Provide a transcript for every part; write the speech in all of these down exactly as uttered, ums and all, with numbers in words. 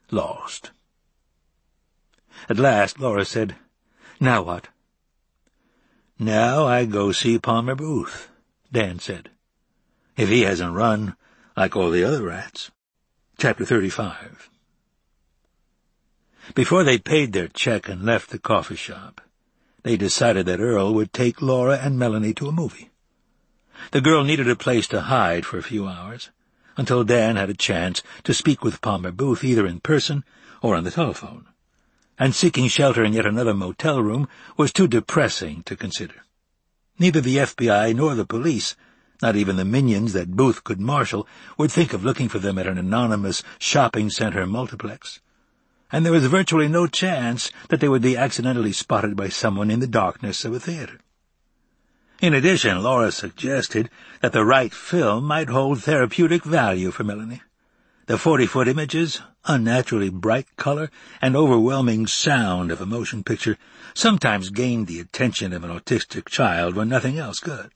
lost. At last Laura said, "Now what?" "Now I go see Palmer Booth," Dan said. "If he hasn't run like all the other rats." Chapter thirty-five. Before they paid their check and left the coffee shop, they decided that Earl would take Laura and Melanie to a movie. The girl needed a place to hide for a few hours, until Dan had a chance to speak with Palmer Booth either in person or on the telephone, and seeking shelter in yet another motel room was too depressing to consider. Neither the F B I nor the police, not even the minions that Booth could marshal, would think of looking for them at an anonymous shopping center multiplex, and there was virtually no chance that they would be accidentally spotted by someone in the darkness of a theater. In addition, Laura suggested that the right film might hold therapeutic value for Melanie. The forty-foot images, unnaturally bright color, and overwhelming sound of a motion picture sometimes gained the attention of an autistic child when nothing else could.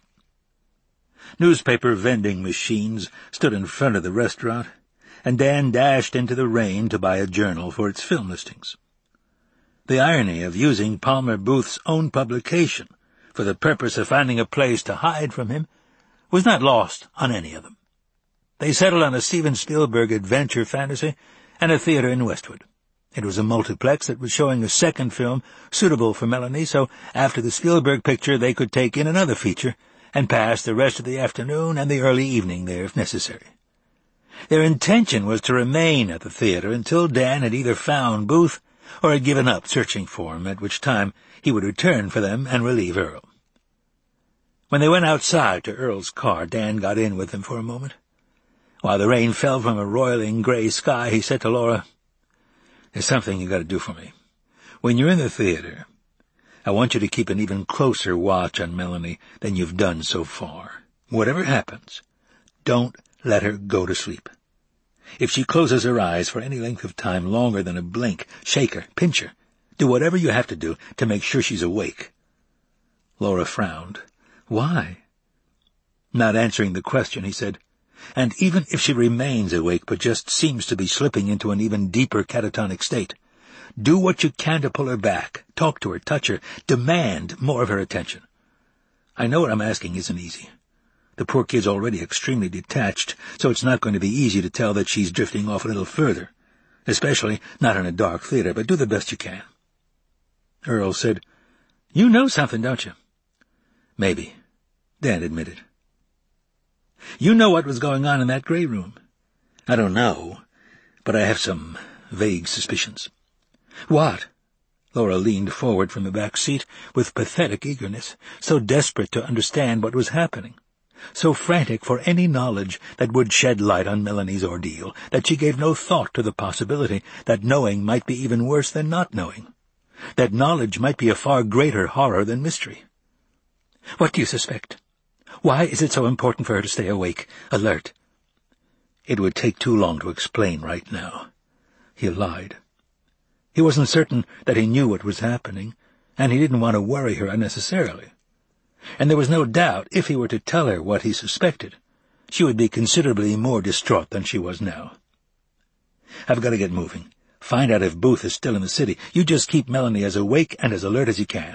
Newspaper vending machines stood in front of the restaurant, and Dan dashed into the rain to buy a journal for its film listings. The irony of using Palmer Booth's own publication for the purpose of finding a place to hide from him was not lost on any of them. They settled on a Steven Spielberg adventure fantasy and a theater in Westwood. It was a multiplex that was showing a second film suitable for Melanie, so after the Spielberg picture they could take in another feature and pass the rest of the afternoon and the early evening there if necessary. Their intention was to remain at the theater until Dan had either found Booth or had given up searching for him, at which time he would return for them and relieve Earl. When they went outside to Earl's car, Dan got in with them for a moment. While the rain fell from a roiling gray sky, he said to Laura, "There's something you got to do for me. When you're in the theater, I want you to keep an even closer watch on Melanie than you've done so far. Whatever happens, don't let her go to sleep. If she closes her eyes for any length of time longer than a blink, shake her, pinch her. Do whatever you have to do to make sure she's awake." Laura frowned. "Why?" Not answering the question, he said, "And even if she remains awake but just seems to be slipping into an even deeper catatonic state, do what you can to pull her back. Talk to her, touch her, demand more of her attention. I know what I'm asking isn't easy. The poor kid's already extremely detached, so it's not going to be easy to tell that she's drifting off a little further, especially not in a dark theater, but do the best you can." Earl said, "You know something, don't you?" "Maybe," Dan admitted. "You know what was going on in that gray room?" "I don't know, but I have some vague suspicions." "What?" Laura leaned forward from the back seat with pathetic eagerness, so desperate to understand what was happening, so frantic for any knowledge that would shed light on Melanie's ordeal, that she gave no thought to the possibility that knowing might be even worse than not knowing, that knowledge might be a far greater horror than mystery. "What do you suspect? Why is it so important for her to stay awake, alert?" It would take too long to explain right now. He lied. He wasn't certain that he knew what was happening, and he didn't want to worry her unnecessarily. And there was no doubt if he were to tell her what he suspected, she would be considerably more distraught than she was now. "I've got to get moving. Find out if Booth is still in the city. You just keep Melanie as awake and as alert as you can."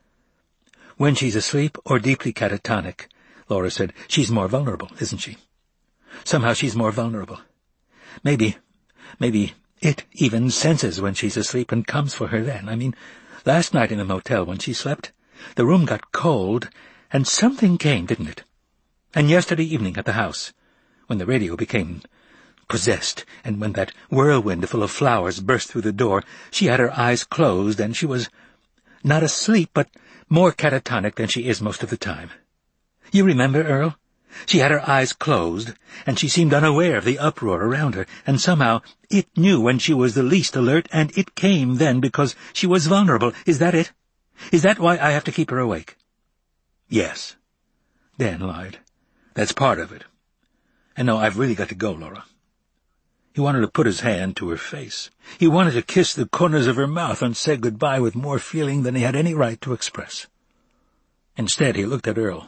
"When she's asleep or deeply catatonic," Laura said, "she's more vulnerable, isn't she? Somehow she's more vulnerable. Maybe, maybe it even senses when she's asleep and comes for her then. I mean, last night in the motel when she slept, the room got cold, and something came, didn't it? And yesterday evening at the house, when the radio became possessed, and when that whirlwind full of flowers burst through the door, she had her eyes closed, and she was not asleep, but more catatonic than she is most of the time. You remember, Earl? She had her eyes closed, and she seemed unaware of the uproar around her, and somehow it knew when she was the least alert, and it came then because she was vulnerable. Is that it? Is that why I have to keep her awake?" "Yes," Dan lied. "That's part of it. And no, I've really got to go, Laura." He wanted to put his hand to her face. He wanted to kiss the corners of her mouth and say goodbye with more feeling than he had any right to express. Instead, he looked at Earl.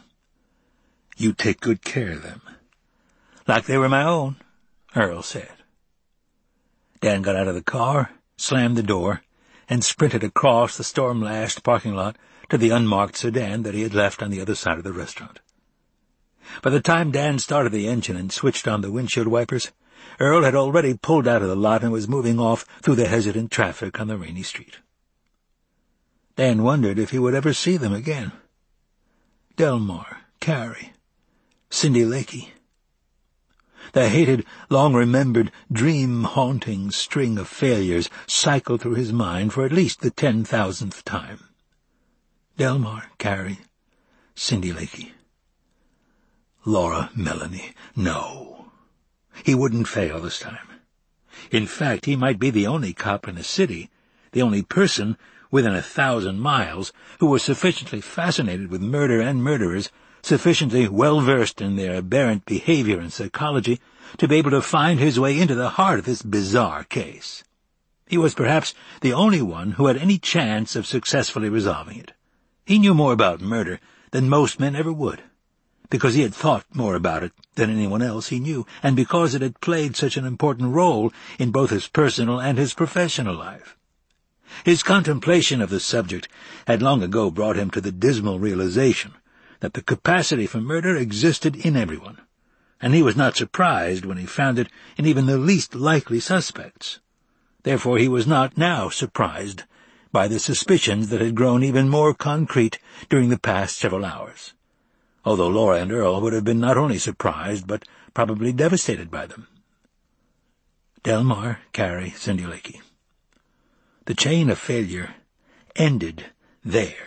"You take good care of them." "Like they were my own," Earl said. Dan got out of the car, slammed the door, and sprinted across the storm-lashed parking lot to the unmarked sedan that he had left on the other side of the restaurant. By the time Dan started the engine and switched on the windshield wipers, Earl had already pulled out of the lot and was moving off through the hesitant traffic on the rainy street. Dan wondered if he would ever see them again. Delmar, Carrie, Cindy Lakey. The hated, long-remembered, dream-haunting string of failures cycled through his mind for at least the ten thousandth time. Delmar, Carrie, Cindy Lakey. Laura, Melanie, no. He wouldn't fail this time. In fact, he might be the only cop in the city, the only person within a thousand miles who was sufficiently fascinated with murder and murderers, sufficiently well-versed in their aberrant behavior and psychology, to be able to find his way into the heart of this bizarre case. He was perhaps the only one who had any chance of successfully resolving it. He knew more about murder than most men ever would, because he had thought more about it than anyone else he knew, and because it had played such an important role in both his personal and his professional life. His contemplation of the subject had long ago brought him to the dismal realization that the capacity for murder existed in everyone, and he was not surprised when he found it in even the least likely suspects. Therefore he was not now surprised by the suspicions that had grown even more concrete during the past several hours, although Laura and Earl would have been not only surprised, but probably devastated by them. Delmar, Carrie, Cindy Lakey. The chain of failure ended there.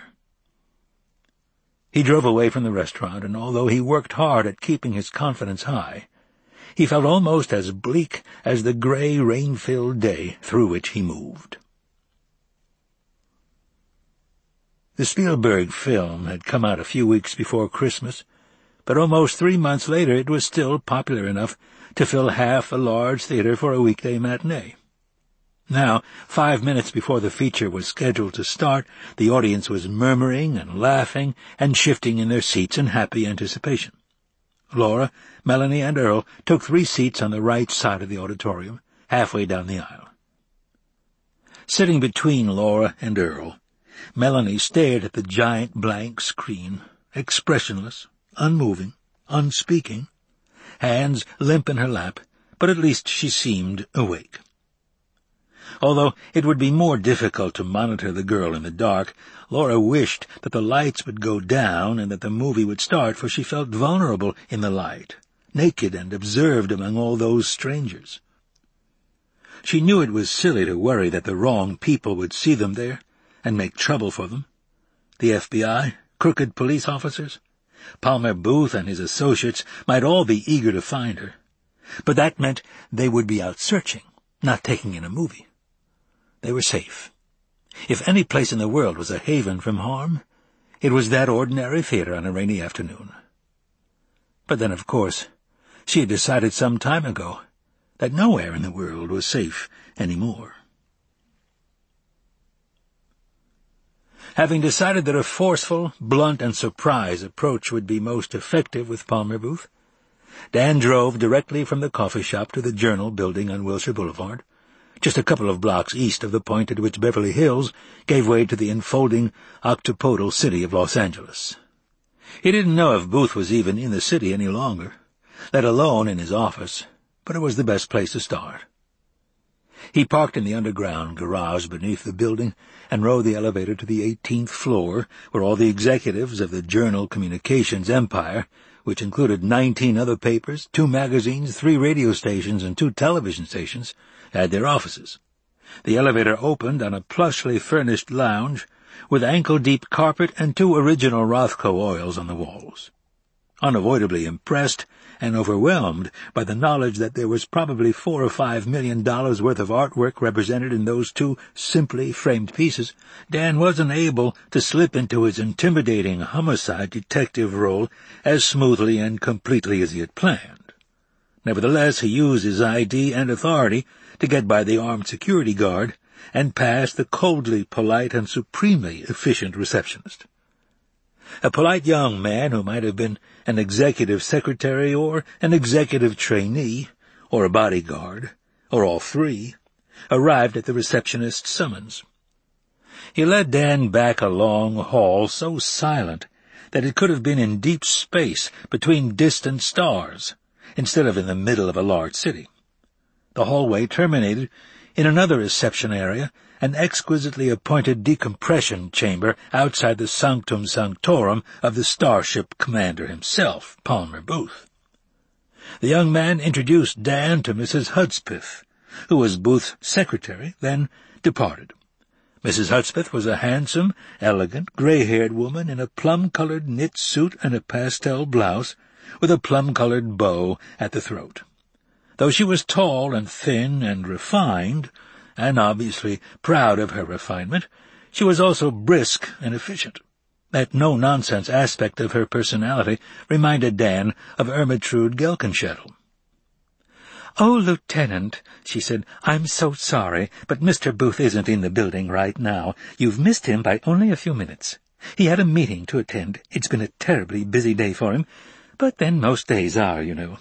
He drove away from the restaurant, and although he worked hard at keeping his confidence high, he felt almost as bleak as the gray, rain-filled day through which he moved. The Spielberg film had come out a few weeks before Christmas, but almost three months later it was still popular enough to fill half a large theater for a weekday matinee. Now, five minutes before the feature was scheduled to start, the audience was murmuring and laughing and shifting in their seats in happy anticipation. Laura, Melanie, and Earl took three seats on the right side of the auditorium, halfway down the aisle. Sitting between Laura and Earl, Melanie stared at the giant blank screen, expressionless, unmoving, unspeaking, hands limp in her lap, but at least she seemed awake. Although it would be more difficult to monitor the girl in the dark, Laura wished that the lights would go down and that the movie would start, for she felt vulnerable in the light, naked and observed among all those strangers. She knew it was silly to worry that the wrong people would see them there and make trouble for them. The F B I, crooked police officers, Palmer Booth and his associates might all be eager to find her, but that meant they would be out searching, not taking in a movie. They were safe. If any place in the world was a haven from harm, it was that ordinary theater on a rainy afternoon. But then, of course, she had decided some time ago that nowhere in the world was safe any more. Having decided that a forceful, blunt, and surprise approach would be most effective with Palmer Booth, Dan drove directly from the coffee shop to the Journal building on Wilshire Boulevard, just a couple of blocks east of the point at which Beverly Hills gave way to the enfolding, octopodal city of Los Angeles. He didn't know if Booth was even in the city any longer, let alone in his office, but it was the best place to start. He parked in the underground garage beneath the building and rode the elevator to the eighteenth floor, where all the executives of the Journal Communications empire, which included nineteen other papers, two magazines, three radio stations, and two television stations, had their offices. The elevator opened on a plushly furnished lounge with ankle-deep carpet and two original Rothko oils on the walls. Unavoidably impressed and overwhelmed by the knowledge that there was probably four or five million dollars worth of artwork represented in those two simply framed pieces, Dan wasn't able to slip into his intimidating homicide detective role as smoothly and completely as he had planned. Nevertheless, he used his I D and authority to get by the armed security guard and past the coldly polite and supremely efficient receptionist. A polite young man who might have been an executive secretary or an executive trainee or a bodyguard, or all three, arrived at the receptionist's summons. He led Dan back a long hall so silent that it could have been in deep space between distant stars, instead of in the middle of a large city. The hallway terminated in another reception area, an exquisitely appointed decompression chamber outside the sanctum sanctorum of the starship commander himself, Palmer Booth. The young man introduced Dan to Missus Hudspeth, who was Booth's secretary, then departed. Missus Hudspeth was a handsome, elegant, grey-haired woman in a plum-coloured knit suit and a pastel blouse, with a plum-coloured bow at the throat. Though she was tall and thin and refined, and obviously proud of her refinement, she was also brisk and efficient. That no-nonsense aspect of her personality reminded Dan of Ermentrude Gelkenschettel. "Oh, Lieutenant," she said, "I'm so sorry, but Mister Booth isn't in the building right now. You've missed him by only a few minutes. He had a meeting to attend. It's been a terribly busy day for him, but then most days are, you know."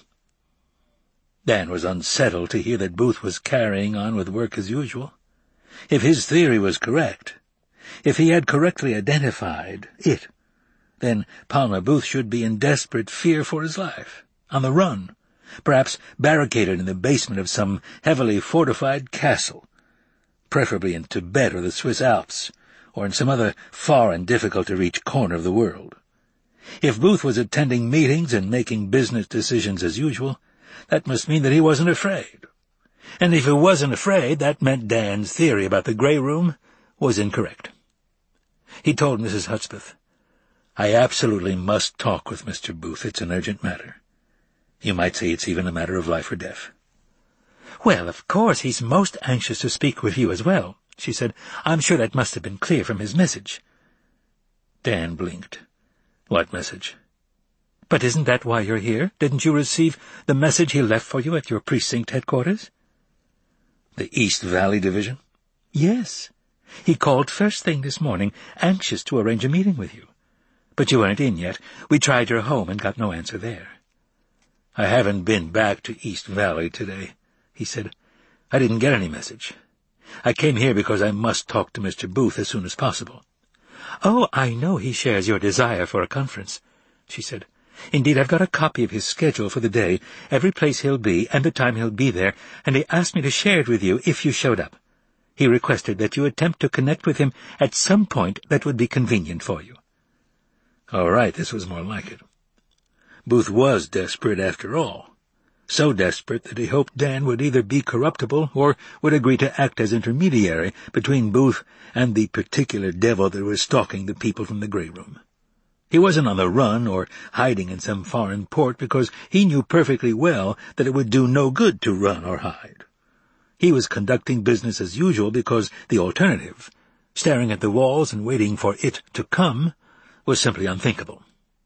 Dan was unsettled to hear that Booth was carrying on with work as usual. If his theory was correct, if he had correctly identified it, then Palmer Booth should be in desperate fear for his life, on the run, perhaps barricaded in the basement of some heavily fortified castle, preferably in Tibet or the Swiss Alps, or in some other far and difficult-to-reach corner of the world. If Booth was attending meetings and making business decisions as usual, that must mean that he wasn't afraid. And if he wasn't afraid, that meant Dan's theory about the grey room was incorrect. He told Missus Hudspeth, "I absolutely must talk with Mister Booth. It's an urgent matter. You might say it's even a matter of life or death." "Well, of course, he's most anxious to speak with you as well," she said. "I'm sure that must have been clear from his message." Dan blinked. "What message?" "But isn't that why you're here? Didn't you receive the message he left for you at your precinct headquarters?" "The East Valley Division?" "Yes. He called first thing this morning, anxious to arrange a meeting with you. But you weren't in yet. We tried your home and got no answer there." "I haven't been back to East Valley today," he said. "I didn't get any message. I came here because I must talk to Mister Booth as soon as possible." "Oh, I know he shares your desire for a conference," she said. "Indeed, I've got a copy of his schedule for the day, every place he'll be, and the time he'll be there, and he asked me to share it with you if you showed up. He requested that you attempt to connect with him at some point that would be convenient for you." All right, this was more like it. Booth was desperate after all. So desperate that he hoped Dan would either be corruptible or would agree to act as intermediary between Booth and the particular devil that was stalking the people from the grey room. He wasn't on the run or hiding in some foreign port because he knew perfectly well that it would do no good to run or hide. He was conducting business as usual because the alternative, staring at the walls and waiting for it to come, was simply unthinkable.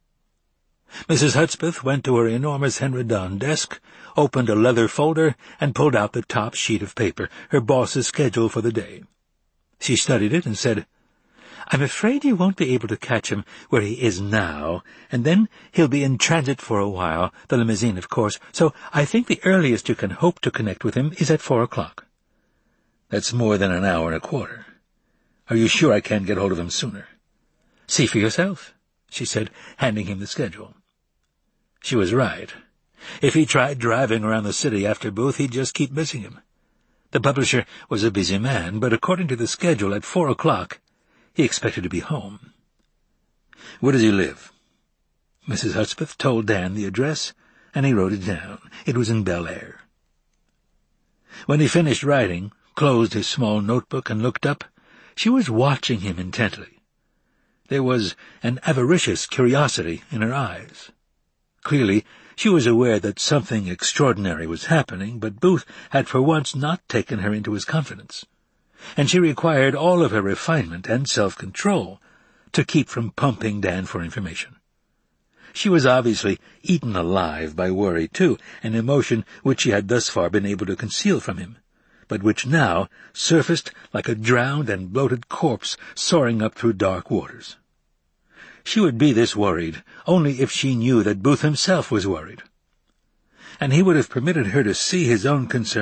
Missus Hudspeth went to her enormous Henredon desk, opened a leather folder, and pulled out the top sheet of paper, her boss's schedule for the day. She studied it and said, "I'm afraid you won't be able to catch him where he is now, and then he'll be in transit for a while, the limousine, of course, so I think the earliest you can hope to connect with him is at four o'clock. That's more than an hour and a quarter. Are you sure I can't get hold of him sooner?" "See for yourself," she said, handing him the schedule. She was right. If he tried driving around the city after Booth, he'd just keep missing him. The publisher was a busy man, but according to the schedule, at four o'clock, he expected to be home. "Where does he live?" Missus Hudspeth told Dan the address, and he wrote it down. It was in Bel Air. When he finished writing, closed his small notebook, and looked up, she was watching him intently. There was an avaricious curiosity in her eyes. Clearly, she was aware that something extraordinary was happening, but Booth had for once not taken her into his confidence, and she required all of her refinement and self-control to keep from pumping Dan for information. She was obviously eaten alive by worry, too, an emotion which she had thus far been able to conceal from him, but which now surfaced like a drowned and bloated corpse soaring up through dark waters. She would be this worried only if she knew that Booth himself was worried, and he would have permitted her to see his own concern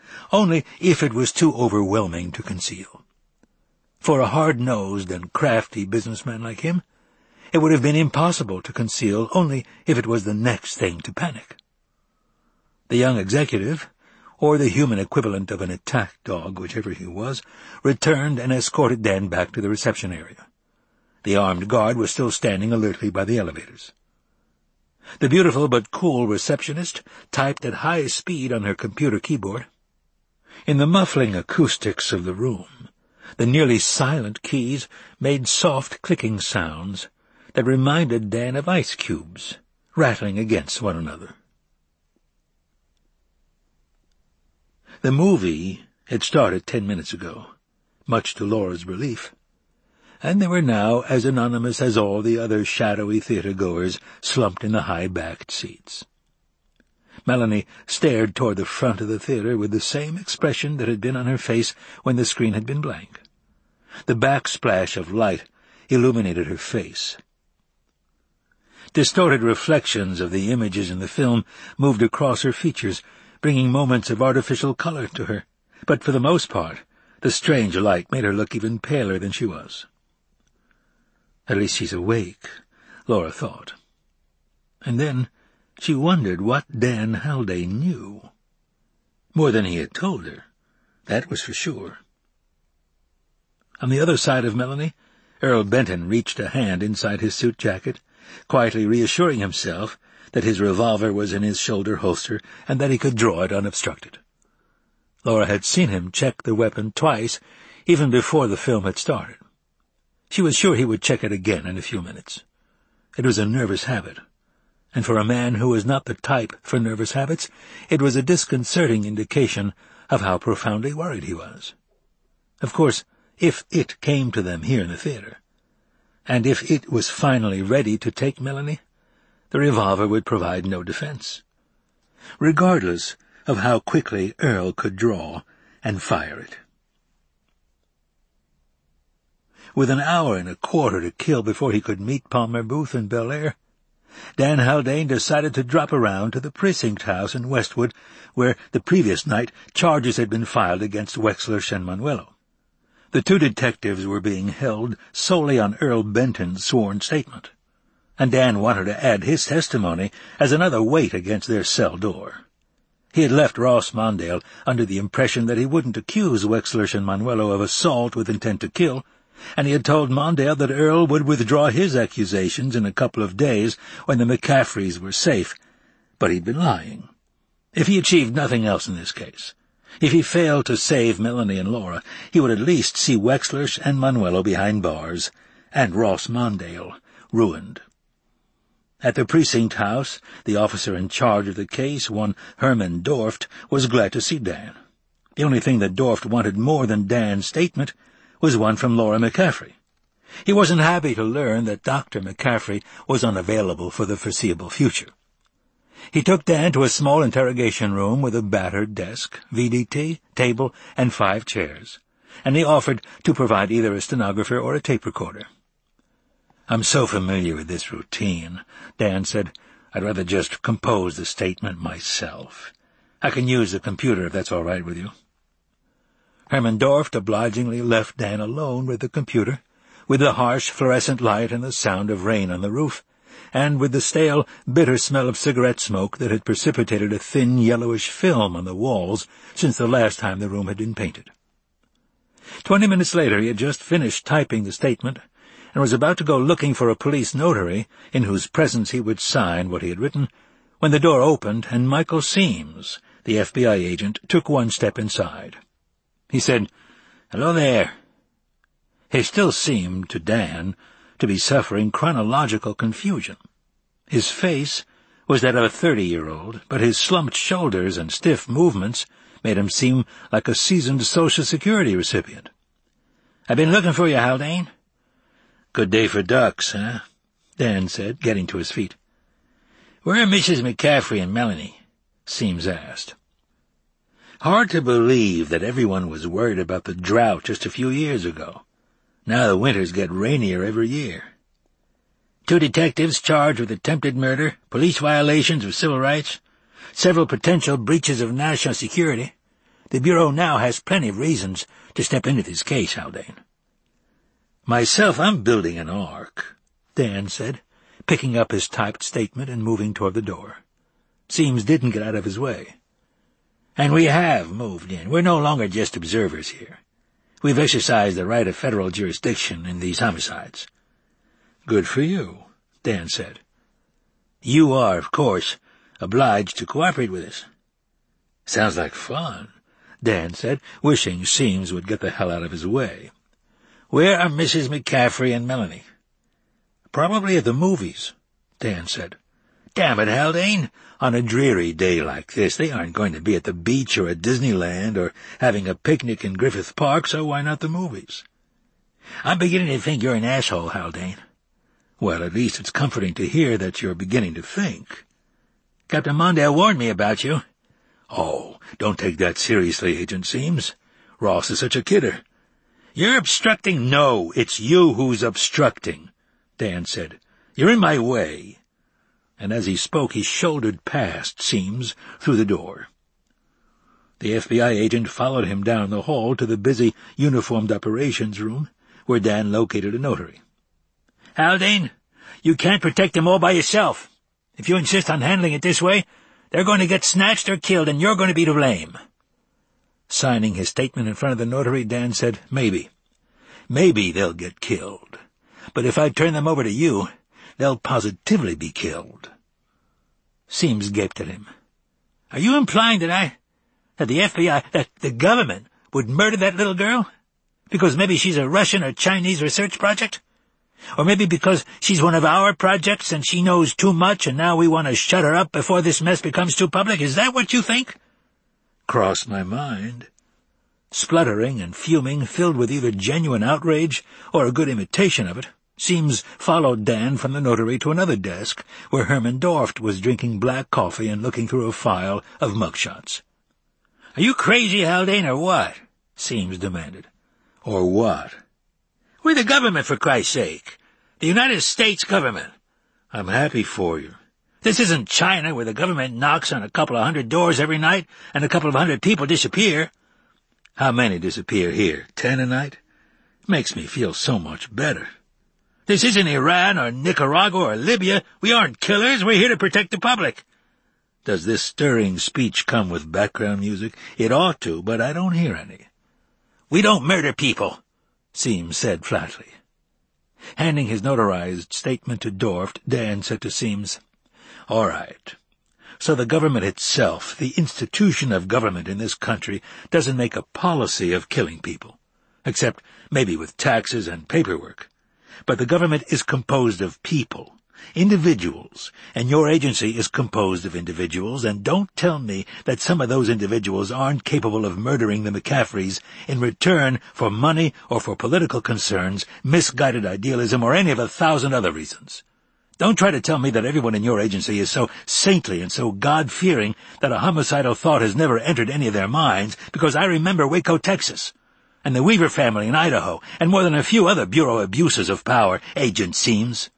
only if it was too overwhelming to conceal. For a hard-nosed and crafty businessman like him, it would have been impossible to conceal only if it was the next thing to panic. The young executive, or the human equivalent of an attack dog, whichever he was, returned and escorted Dan back to the reception area. The armed guard was still standing alertly by the elevators. The beautiful but cool receptionist typed at high speed on her computer keyboard. In the muffling acoustics of the room, the nearly silent keys made soft clicking sounds that reminded Dan of ice cubes rattling against one another. The movie had started ten minutes ago, much to Laura's relief, and they were now as anonymous as all the other shadowy theatre-goers slumped in the high-backed seats. Melanie stared toward the front of the theatre with the same expression that had been on her face when the screen had been blank. The backsplash of light illuminated her face. Distorted reflections of the images in the film moved across her features, bringing moments of artificial color to her, but for the most part, the strange light made her look even paler than she was. At least she's awake, Laura thought. And then she wondered what Dan Haldane knew. More than he had told her, that was for sure. On the other side of Melanie, Earl Benton reached a hand inside his suit jacket, quietly reassuring himself that his revolver was in his shoulder holster and that he could draw it unobstructed. Laura had seen him check the weapon twice, even before the film had started. She was sure he would check it again in a few minutes. It was a nervous habit, and for a man who was not the type for nervous habits, it was a disconcerting indication of how profoundly worried he was. Of course, if it came to them here in the theatre, and if it was finally ready to take Melanie, the revolver would provide no defense, regardless of how quickly Earl could draw and fire it. With an hour and a quarter to kill before he could meet Palmer Booth in Bel Air, Dan Haldane decided to drop around to the precinct house in Westwood, where the previous night charges had been filed against Wexler Shenmanuelo. The two detectives were being held solely on Earl Benton's sworn statement, and Dan wanted to add his testimony as another weight against their cell door. He had left Ross Mondale under the impression that he wouldn't accuse Wexler Shenmanuelo of assault with intent to kill, and he had told Mondale that Earl would withdraw his accusations in a couple of days when the McCaffreys were safe, but he'd been lying. If he achieved nothing else in this case, if he failed to save Melanie and Laura, he would at least see Wexler and Manuelo behind bars, and Ross Mondale ruined. At the precinct house, the officer in charge of the case, one Herman Dorft, was glad to see Dan. The only thing that Dorft wanted more than Dan's statement was one from Laura McCaffrey. He wasn't happy to learn that Doctor McCaffrey was unavailable for the foreseeable future. He took Dan to a small interrogation room with a battered desk, V D T, table, and five chairs, and he offered to provide either a stenographer or a tape recorder. "I'm so familiar with this routine," Dan said. "I'd rather just compose the statement myself. I can use the computer if that's all right with you." Herman Dorft obligingly left Dan alone with the computer, with the harsh fluorescent light and the sound of rain on the roof, and with the stale, bitter smell of cigarette smoke that had precipitated a thin yellowish film on the walls since the last time the room had been painted. Twenty minutes later he had just finished typing the statement and was about to go looking for a police notary in whose presence he would sign what he had written, when the door opened and Michael Seams, the F B I agent, took one step inside. He said, "Hello there." He still seemed, to Dan, to be suffering chronological confusion. His face was that of a thirty-year-old, but his slumped shoulders and stiff movements made him seem like a seasoned Social Security recipient. "I've been looking for you, Haldane." "Good day for ducks, huh?" Dan said, getting to his feet. "Where are Missus McCaffrey and Melanie?" Seams asked. Hard to believe that everyone was worried about the drought just a few years ago. Now the winters get rainier every year. Two detectives charged with attempted murder, police violations of civil rights, several potential breaches of national security. The Bureau now has plenty of reasons to step into this case, Haldane. Myself, I'm building an ark, Dan said, picking up his typed statement and moving toward the door. Seames didn't get out of his way. And we have moved in. We're no longer just observers here. We've exercised the right of federal jurisdiction in these homicides. Good for you, Dan said. You are, of course, obliged to cooperate with us. Sounds like fun, Dan said, wishing Seames would get the hell out of his way. Where are Missus McCaffrey and Melanie? Probably at the movies, Dan said. Damn it, Haldane. On a dreary day like this, they aren't going to be at the beach or at Disneyland or having a picnic in Griffith Park, so why not the movies? I'm beginning to think you're an asshole, Haldane. Well, at least it's comforting to hear that you're beginning to think. Captain Mondale warned me about you. Oh, don't take that seriously, Agent Seames. Ross is such a kidder. You're obstructing. No, it's you who's obstructing, Dan said. You're in my way. And as he spoke, he shouldered past Seames through the door. The F B I agent followed him down the hall to the busy uniformed operations room, where Dan located a notary. Haldane, you can't protect them all by yourself. If you insist on handling it this way, they're going to get snatched or killed, and you're going to be to blame. Signing his statement in front of the notary, Dan said, Maybe. Maybe they'll get killed. But if I turn them over to you, they'll positively be killed. Seames gaped at him. Are you implying that I, that the F B I, that the government would murder that little girl? Because maybe she's a Russian or Chinese research project? Or maybe because she's one of our projects and she knows too much and now we want to shut her up before this mess becomes too public? Is that what you think? Crossed my mind. Spluttering and fuming, filled with either genuine outrage or a good imitation of it, Seames followed Dan from the notary to another desk where Herman Dorft was drinking black coffee and looking through a file of mugshots. Are you crazy, Haldane, or what? Seames demanded. Or what? We're the government, for Christ's sake. The United States government. I'm happy for you. This isn't China, where the government knocks on a couple of hundred doors every night and a couple of hundred people disappear. How many disappear here? Ten a night? Makes me feel so much better. This isn't Iran or Nicaragua or Libya. We aren't killers. We're here to protect the public. Does this stirring speech come with background music? It ought to, but I don't hear any. We don't murder people, Seames said flatly. Handing his notarized statement to Dorft, Dan said to Seames, All right. So the government itself, the institution of government in this country, doesn't make a policy of killing people, except maybe with taxes and paperwork. But the government is composed of people, individuals, and your agency is composed of individuals, and don't tell me that some of those individuals aren't capable of murdering the McCaffreys in return for money or for political concerns, misguided idealism, or any of a thousand other reasons. Don't try to tell me that everyone in your agency is so saintly and so God-fearing that a homicidal thought has never entered any of their minds, because I remember Waco, Texas, and the Weaver family in Idaho, and more than a few other Bureau abuses of power, Agent Seames.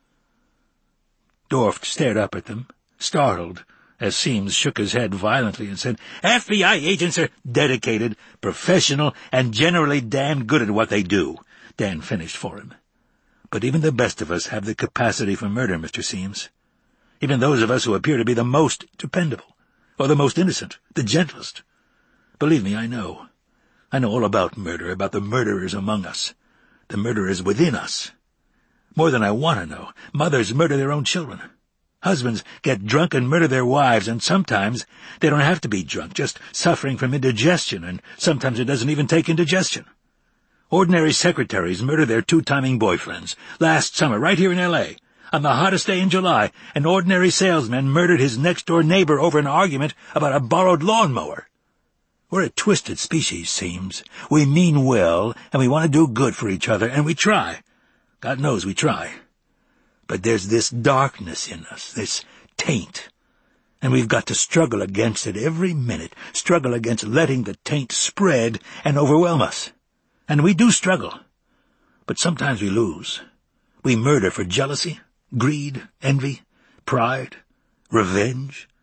Dorft stared up at them, startled, as Seames shook his head violently and said, F B I agents are dedicated, professional, and generally damn good at what they do. Dan finished for him. But even the best of us have the capacity for murder, Mister Seames. Even those of us who appear to be the most dependable, or the most innocent, the gentlest. Believe me, I know. I know all about murder, about the murderers among us, the murderers within us. More than I want to know. Mothers murder their own children. Husbands get drunk and murder their wives, and sometimes they don't have to be drunk, just suffering from indigestion, and sometimes it doesn't even take indigestion. Ordinary secretaries murder their two-timing boyfriends. Last summer, right here in L A, on the hottest day in July, an ordinary salesman murdered his next-door neighbor over an argument about a borrowed lawnmower. We're a twisted species, Seames. We mean well, and we want to do good for each other, and we try. God knows we try. But there's this darkness in us, this taint, and we've got to struggle against it every minute, struggle against letting the taint spread and overwhelm us. And we do struggle, but sometimes we lose. We murder for jealousy, greed, envy, pride, revenge.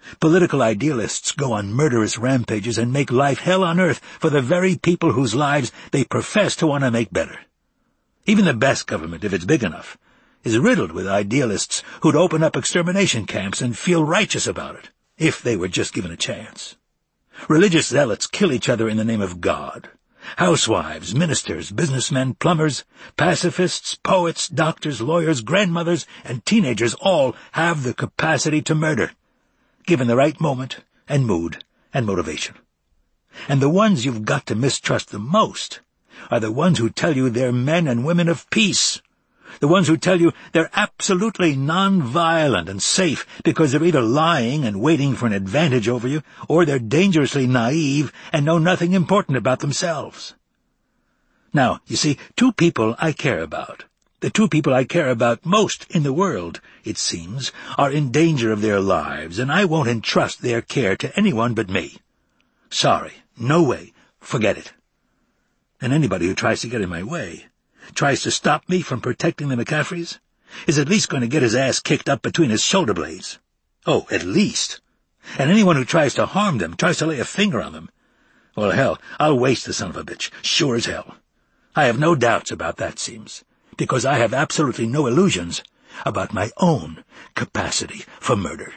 Political idealists go on murderous rampages and make life hell on earth for the very people whose lives they profess to want to make better. Even the best government, if it's big enough, is riddled with idealists who'd open up extermination camps and feel righteous about it, if they were just given a chance. Religious zealots kill each other in the name of God. Housewives, ministers, businessmen, plumbers, pacifists, poets, doctors, lawyers, grandmothers, and teenagers all have the capacity to murder, given the right moment and mood and motivation. And the ones you've got to mistrust the most are the ones who tell you they're men and women of peace, the ones who tell you they're absolutely non-violent and safe because they're either lying and waiting for an advantage over you, or they're dangerously naive and know nothing important about themselves. Now, you see, two people I care about, the two people I care about most in the world, it seems, are in danger of their lives, and I won't entrust their care to anyone but me. Sorry, no way, forget it. And anybody who tries to get in my way, tries to stop me from protecting the McCaffreys, is at least going to get his ass kicked up between his shoulder blades. Oh, at least. And anyone who tries to harm them, tries to lay a finger on them, well, hell, I'll waste the son of a bitch, sure as hell. I have no doubts about that, seems, because I have absolutely no illusions about my own capacity for murder.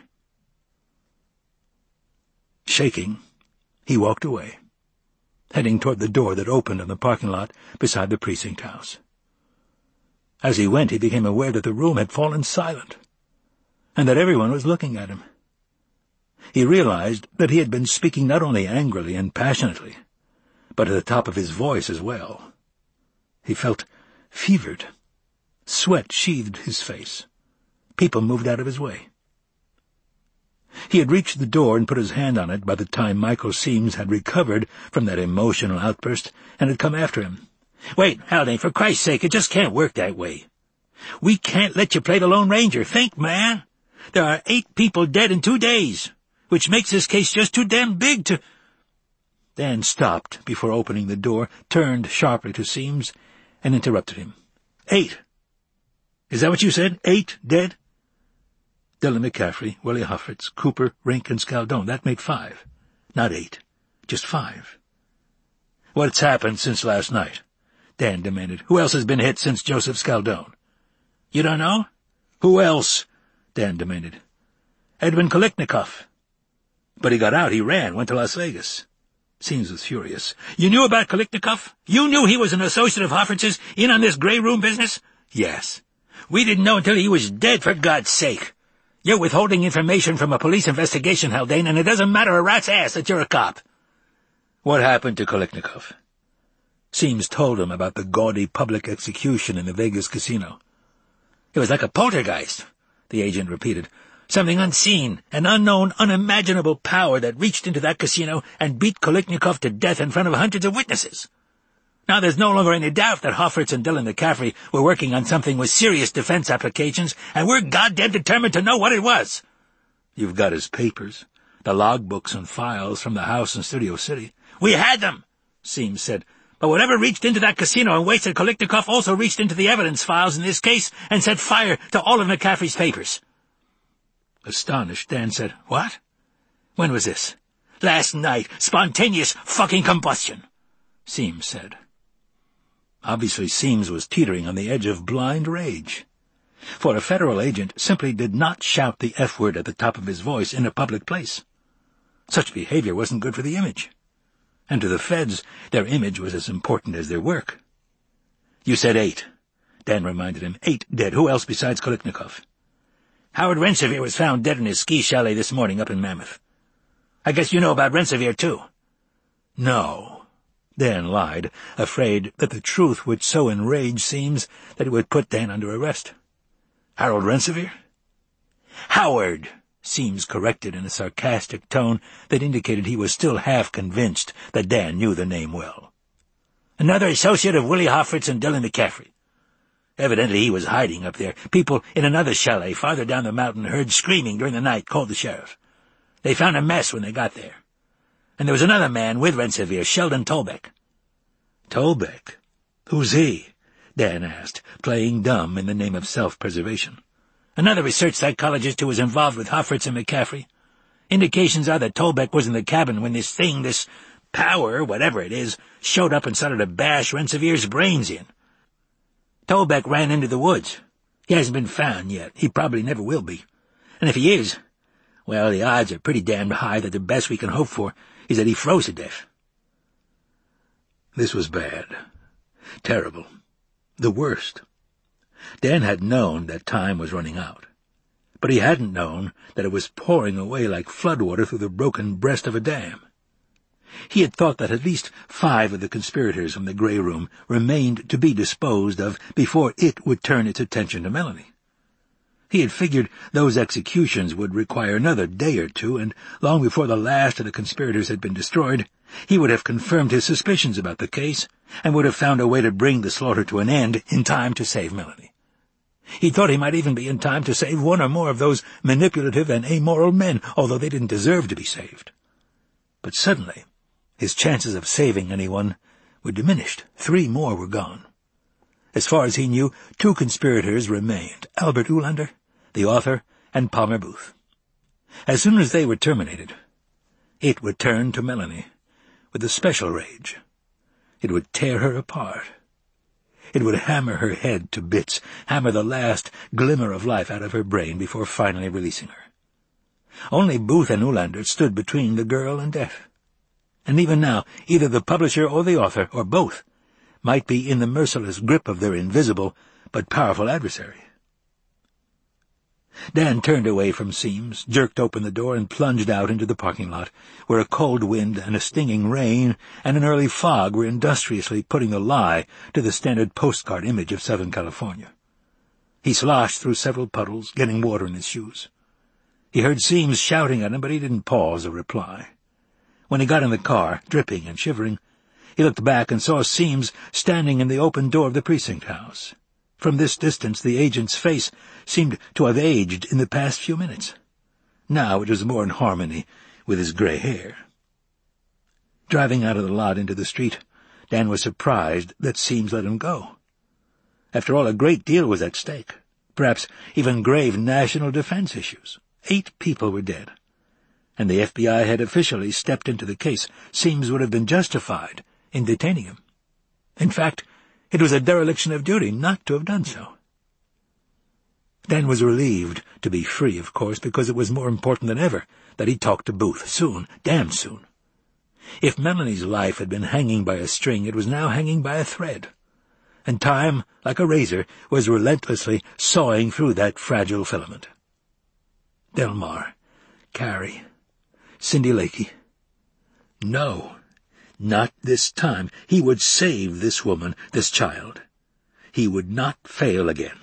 Shaking, he walked away, heading toward the door that opened on the parking lot beside the precinct house. As he went, he became aware that the room had fallen silent, and that everyone was looking at him. He realized that he had been speaking not only angrily and passionately, but at the top of his voice as well. He felt fevered. Sweat sheathed his face. People moved out of his way. He had reached the door and put his hand on it by the time Michael Seams had recovered from that emotional outburst and had come after him. "Wait, Haldane, for Christ's sake, it just can't work that way. We can't let you play the Lone Ranger. Think, man. There are eight people dead in two days, which makes this case just too damn big to—" Dan stopped before opening the door, turned sharply to Seams, and interrupted him. "Eight. Is that what you said? Eight dead?" Dylan McCaffrey, Willie Hofferts, Cooper, Rink, and Scaldone. That made five. Not eight. Just five. "What's happened since last night?" Dan demanded. "Who else has been hit since Joseph Scaldone?" "You don't know?" "Who else?" Dan demanded. "Edwin Koliknikov." "But he got out. He ran, went to Las Vegas." Seams was furious. "You knew about Koliknikov? You knew he was an associate of Hofferts's in on this gray room business?" "Yes." "We didn't know until he was dead, for God's sake. You're withholding information from a police investigation, Haldane, and it doesn't matter a rat's ass that you're a cop." "What happened to Koliknikov?" Seams told him about the gaudy public execution in the Vegas casino. "It was like a poltergeist," the agent repeated. "Something unseen, an unknown, unimaginable power that reached into that casino and beat Koliknikov to death in front of hundreds of witnesses. Now there's no longer any doubt that Hofferts and Dylan McCaffrey were working on something with serious defense applications, and we're goddamn determined to know what it was." "You've got his papers, the logbooks and files from the house in Studio City." "We had them," Seams said, "but whatever reached into that casino and wasted Koliknikov also reached into the evidence files in this case and set fire to all of McCaffrey's papers." Astonished, Dan said, "What? When was this?" "Last night. Spontaneous fucking combustion," Seams said. Obviously, Seams was teetering on the edge of blind rage. For a federal agent simply did not shout the F-word at the top of his voice in a public place. Such behavior wasn't good for the image. And to the feds, their image was as important as their work. "You said eight," Dan reminded him. "Eight dead. Who else besides Koliknikov?" "Howard Rensevier was found dead in his ski chalet this morning up in Mammoth. I guess you know about Rensevier, too." "No." Dan lied, afraid that the truth would so enrage Seams that it would put Dan under arrest. "Harold Rensevier?" "Howard," Seams corrected in a sarcastic tone that indicated he was still half convinced that Dan knew the name well. "Another associate of Willie Hofferts and Dylan McCaffrey. Evidently he was hiding up there. People in another chalet farther down the mountain heard screaming during the night, called the sheriff. They found a mess when they got there. And there was another man with Rensevier, Sheldon Tolbeck." "Tolbeck? Who's he?" Dan asked, playing dumb in the name of self-preservation. "Another research psychologist who was involved with Hofferts and McCaffrey. Indications are that Tolbeck was in the cabin when this thing, this power, whatever it is, showed up and started to bash Rensevier's brains in. Tolbeck ran into the woods. He hasn't been found yet. He probably never will be. And if he is, well, the odds are pretty damned high that the best we can hope for is that he froze to death. This was bad. Terrible. The worst. Dan had known that time was running out, but he hadn't known that it was pouring away like floodwater through the broken breast of a dam. He had thought that at least five of the conspirators from the Grey Room remained to be disposed of before it would turn its attention to Melanie. He had figured those executions would require another day or two, and long before the last of the conspirators had been destroyed, he would have confirmed his suspicions about the case, and would have found a way to bring the slaughter to an end in time to save Melanie. He thought he might even be in time to save one or more of those manipulative and amoral men, although they didn't deserve to be saved. But suddenly, his chances of saving anyone were diminished. Three more were gone. As far as he knew, two conspirators remained, Albert Oolander, the author, and Palmer Booth. As soon as they were terminated, it would turn to Melanie with a special rage. It would tear her apart. It would hammer her head to bits, hammer the last glimmer of life out of her brain before finally releasing her. Only Booth and Oolander stood between the girl and death. And even now, either the publisher or the author, or both, might be in the merciless grip of their invisible but powerful adversary. Dan turned away from Seams, jerked open the door, and plunged out into the parking lot, where a cold wind and a stinging rain and an early fog were industriously putting the lie to the standard postcard image of Southern California. He sloshed through several puddles, getting water in his shoes. He heard Seams shouting at him, but he didn't pause or reply. When he got in the car, dripping and shivering, he looked back and saw Seams standing in the open door of the precinct house. From this distance, the agent's face seemed to have aged in the past few minutes. Now it was more in harmony with his gray hair. Driving out of the lot into the street, Dan was surprised that Seams let him go. After all, a great deal was at stake, perhaps even grave national defense issues. Eight people were dead, and the F B I had officially stepped into the case. Seams would have been justified in detaining him. In fact, it was a dereliction of duty not to have done so. Dan was relieved to be free, of course, because it was more important than ever that he talk to Booth soon, damn soon. If Melanie's life had been hanging by a string, it was now hanging by a thread, and time, like a razor, was relentlessly sawing through that fragile filament. Delmar, Carrie, Cindy Lakey. No, not this time. He would save this woman, this child. He would not fail again.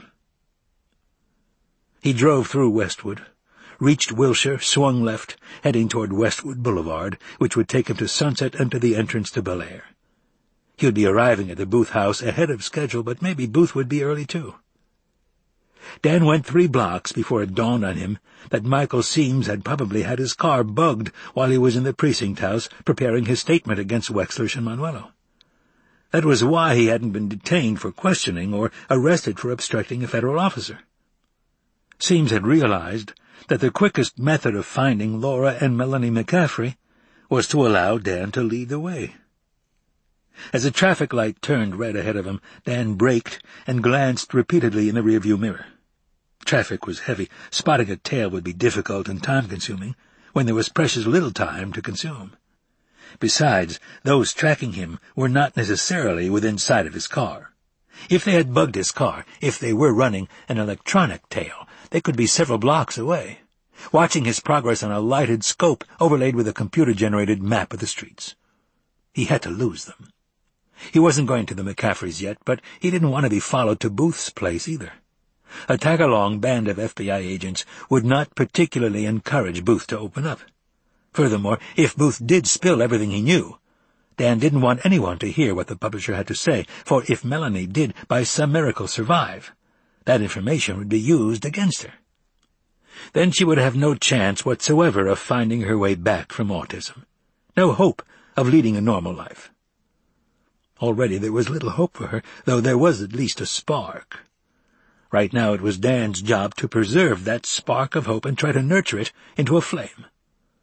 He drove through Westwood, reached Wilshire, swung left, heading toward Westwood Boulevard, which would take him to Sunset and to the entrance to Bel Air. He would be arriving at the Booth house ahead of schedule, but maybe Booth would be early, too. Dan went three blocks before it dawned on him that Michael Seams had probably had his car bugged while he was in the precinct house preparing his statement against Wexler and Manuelo. That was why he hadn't been detained for questioning or arrested for obstructing a federal officer. Seams had realized that the quickest method of finding Laura and Melanie McCaffrey was to allow Dan to lead the way. As a traffic light turned red ahead of him, Dan braked and glanced repeatedly in the rearview mirror. Traffic was heavy. Spotting a tail would be difficult and time-consuming when there was precious little time to consume. Besides, those tracking him were not necessarily within sight of his car. If they had bugged his car, if they were running an electronic tail, they could be several blocks away, watching his progress on a lighted scope overlaid with a computer-generated map of the streets. He had to lose them. He wasn't going to the McCaffreys yet, but he didn't want to be followed to Booth's place either. A tag-along band of F B I agents would not particularly encourage Booth to open up. Furthermore, if Booth did spill everything he knew, Dan didn't want anyone to hear what the publisher had to say, for if Melanie did by some miracle survive, that information would be used against her. Then she would have no chance whatsoever of finding her way back from autism, no hope of leading a normal life. Already there was little hope for her, though there was at least a spark. Right now it was Dan's job to preserve that spark of hope and try to nurture it into a flame.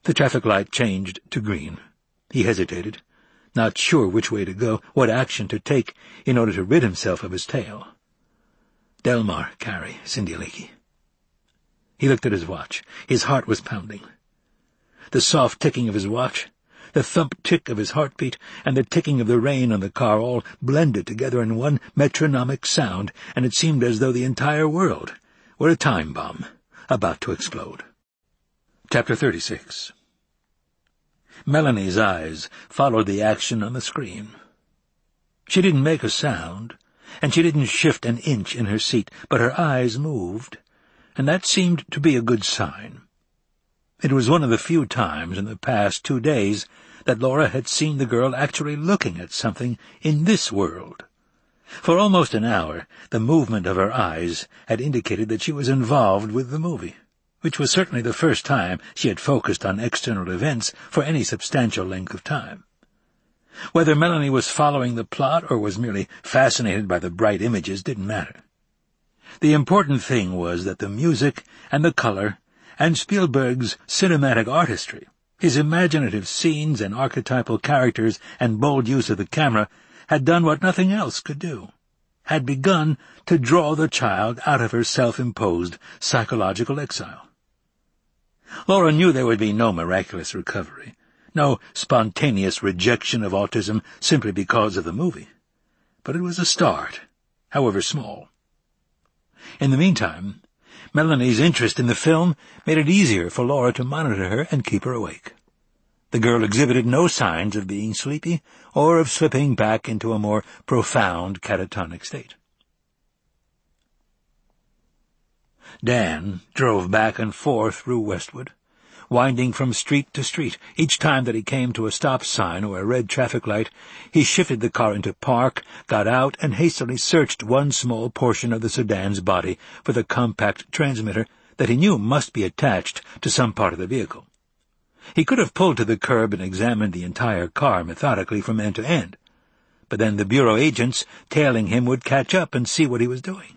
The traffic light changed to green. He hesitated, not sure which way to go, what action to take in order to rid himself of his tail. Delmar Carey, Cindy Leakey. He looked at his watch. His heart was pounding. The soft ticking of his watch, the thump-tick of his heartbeat, and the ticking of the rain on the car all blended together in one metronomic sound, and it seemed as though the entire world were a time bomb about to explode. Chapter thirty-six. Melanie's eyes followed the action on the screen. She didn't make a sound, and she didn't shift an inch in her seat, but her eyes moved, and that seemed to be a good sign. It was one of the few times in the past two days that Laura had seen the girl actually looking at something in this world. For almost an hour, the movement of her eyes had indicated that she was involved with the movie, which was certainly the first time she had focused on external events for any substantial length of time. Whether Melanie was following the plot or was merely fascinated by the bright images didn't matter. The important thing was that the music and the color and Spielberg's cinematic artistry, his imaginative scenes and archetypal characters and bold use of the camera, had done what nothing else could do, had begun to draw the child out of her self-imposed psychological exile. Laura knew there would be no miraculous recovery, no spontaneous rejection of autism simply because of the movie, but it was a start, however small. In the meantime, Melanie's interest in the film made it easier for Laura to monitor her and keep her awake. The girl exhibited no signs of being sleepy or of slipping back into a more profound catatonic state. Dan drove back and forth through Westwood, winding from street to street. Each time that he came to a stop sign or a red traffic light, he shifted the car into park, got out, and hastily searched one small portion of the sedan's body for the compact transmitter that he knew must be attached to some part of the vehicle. He could have pulled to the curb and examined the entire car methodically from end to end, but then the bureau agents tailing him would catch up and see what he was doing.